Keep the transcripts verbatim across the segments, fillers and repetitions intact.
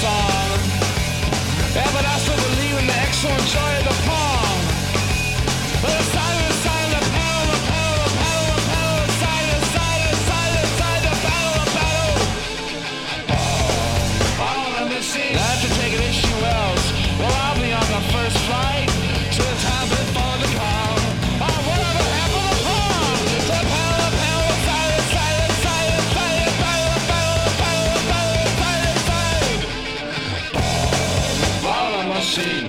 song. Yeah, but I still believe in the excellent joy of the palm. But the side of the side of the paddle, the paddle, the paddle, the paddle, the side of the side of the side of the side, the battle, the battle. Oh, oh, the machine. I have to take an issue else. Well, I'll be on the first flight to the time before the call. Oh, whatever happened to the palm? The paddle, the paddle, the side of the side of the side of the side, the battle, the battle, the battle, the battle, the side of the side. Oh, oh, the machine.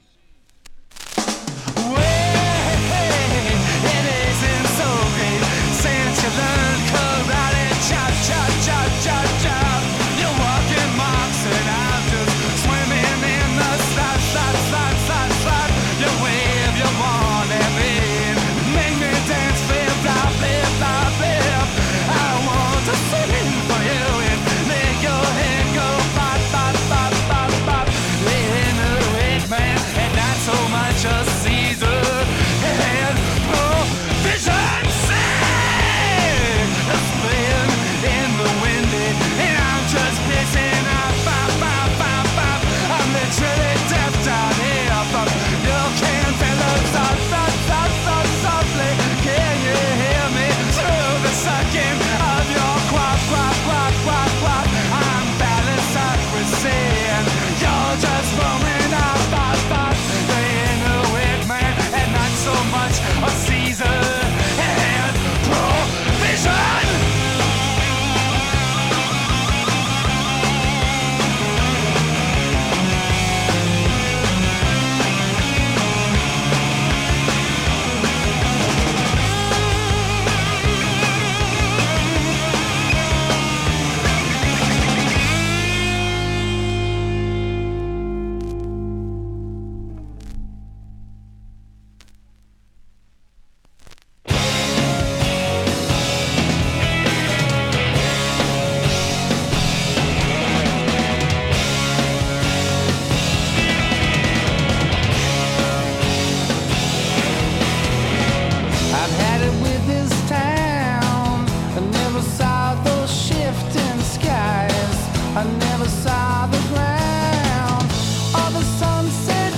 I never saw the ground or the sunset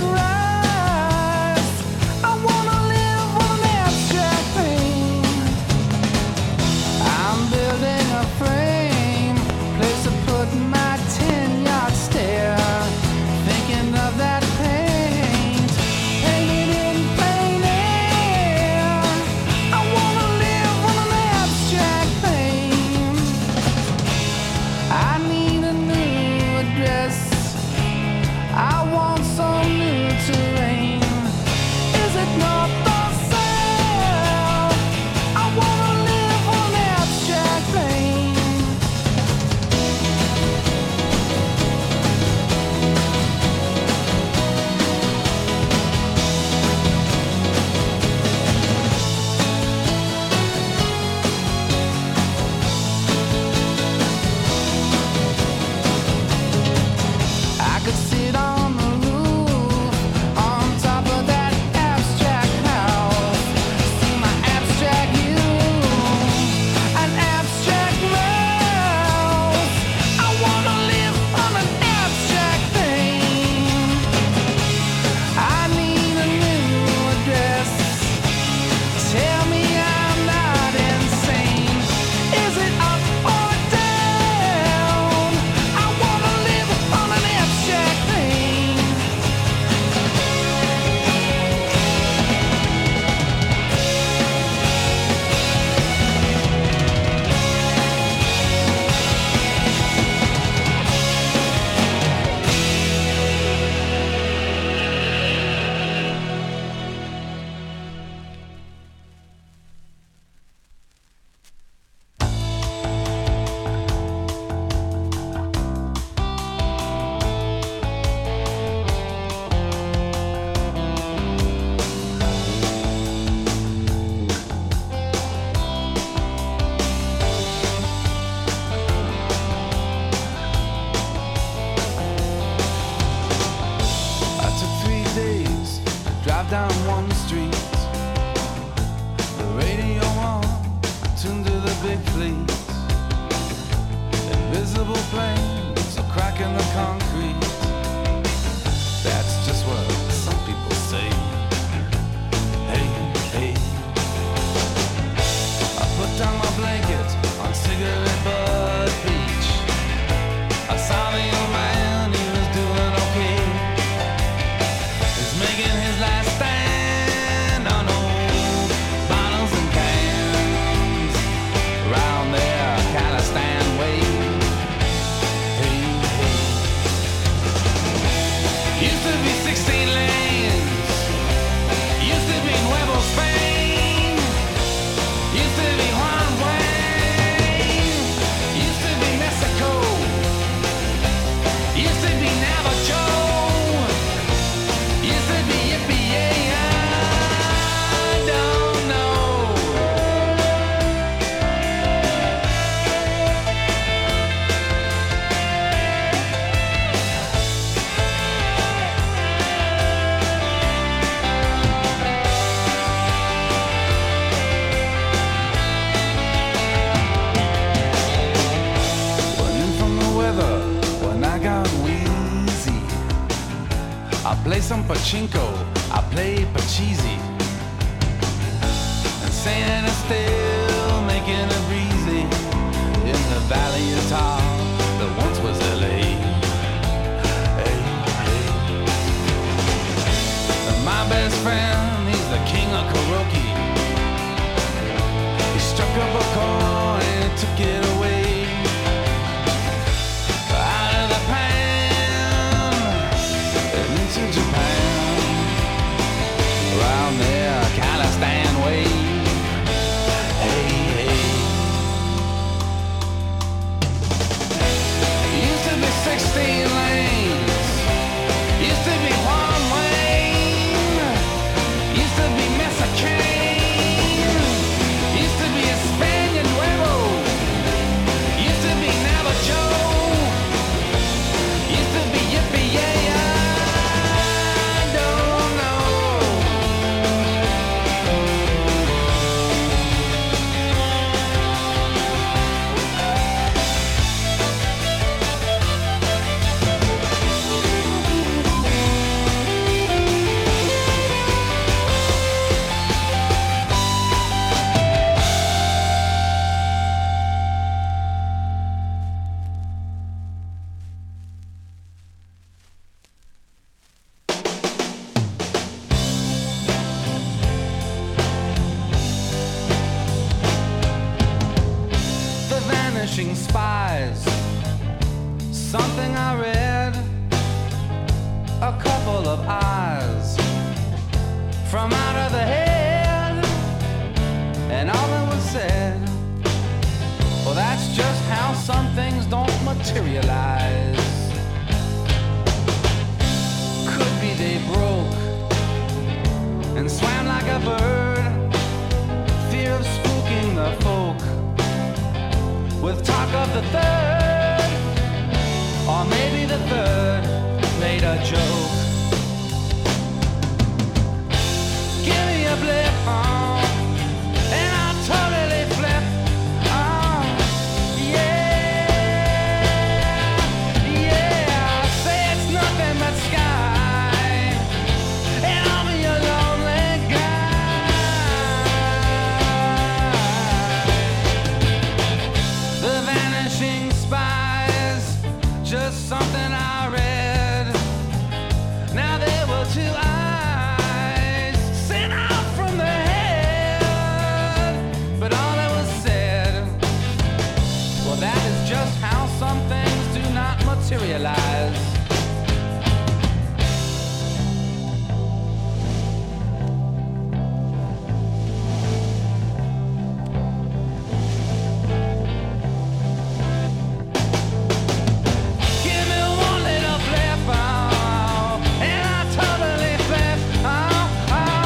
rise. I wanna live on an abstract thing. I'm building a frame, place to put my ten-yard stare. Thinking of that paint, painted in plain air. I wanna live on an abstract thing. I need a new address. I want some new terrain. Is it not the same? I wanna live on an abstract plane. I could sit on the roof, on top of that abstract house. See my abstract you, an abstract mouse. I wanna live on an abstract thing. I need a new address. Tell me I'm not insane. Is it up or down? I wanna live on an abstract thing. I took three days to drive down one street. The radio on, tuned to the big fleet. Invisible planes, a crack in the concrete. play some pachinko, I play pachisi. And sand is still making it breezy in the valley of tar that once was L A. Hey, hey. And my best friend, he's the king of karaoke. He struck up a chord and took it away. Out of the pan and into Japan. Around there, Khalistan way. Hey, hey. Used to be sixteen lanes. Used to be one lane. Used to be Mexican. Used to be Espana Nuevo. Used to be Navajo. Used to be Yippee Yay. I don't know. The Vanishing Spies. Something I read. A couple of eyes from out of the head. And all that was said. Well, that's just how some things don't materialize. Could be they broke and swam like a bird. Fear of spooking the folk with talk of the third, or maybe the third played a joke. Give me a blip, oh, and I'll totally flip. Oh, yeah, yeah. Say it's nothing but sky, and I'll be a lonely guy. The Vanishing Spies, just something I read. Now there were two eyes sent out from the head, but all that was said, well, that is just how some things do not materialize. Give me one little flip, oh, and I totally flip. Oh, oh,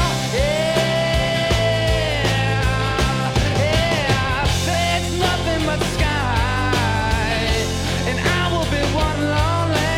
yeah, yeah. Say it's nothing but sky, and I will be one lonely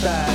side.